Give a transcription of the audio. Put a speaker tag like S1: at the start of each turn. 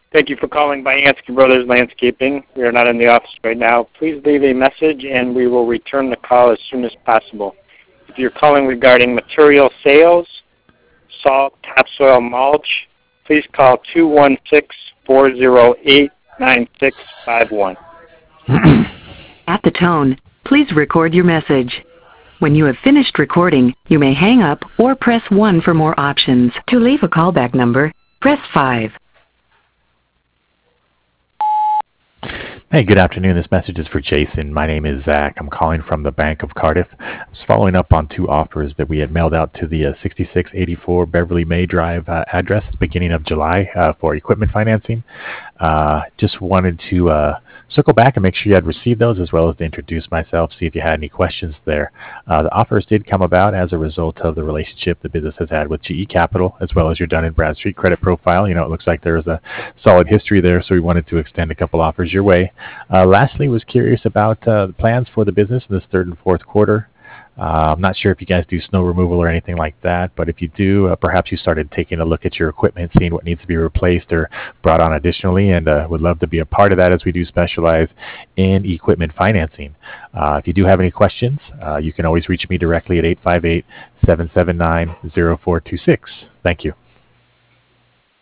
S1: Thank you for calling Bayansky Brothers Landscaping. We are not in the office right now. Please leave a message and we will return the call as soon as possible. If you're calling regarding material sales, salt, topsoil, mulch, please call 216-408-9651.
S2: At the tone, please record your message. When you have finished recording, you may hang up or press 1 for more options. To leave a callback number, press 5.
S3: Hey, good afternoon. This message is for Jason. My name is Zach. I'm calling from the Bank of Cardiff. I was following up on 2 offers that we had mailed out to the 6684 Beverly May Drive address at the beginning of July for equipment financing. Just wanted to circle back and make sure you had received those, as well as to introduce myself, see if you had any questions there. The offers did come about as a result of the relationship the business has had with GE Capital, as well as your Dun & Bradstreet credit profile. You know, it looks like there's a solid history there, so we wanted to extend a couple offers your way. Lastly, was curious about the plans for the business in this third and fourth quarter. I'm not sure if you guys do snow removal or anything like that, but if you do, perhaps you started taking a look at your equipment, seeing what needs to be replaced or brought on additionally, and would love to be a part of that, as we do specialize in equipment financing. If you do have any questions, you can always reach me directly at 858-779-0426. Thank you.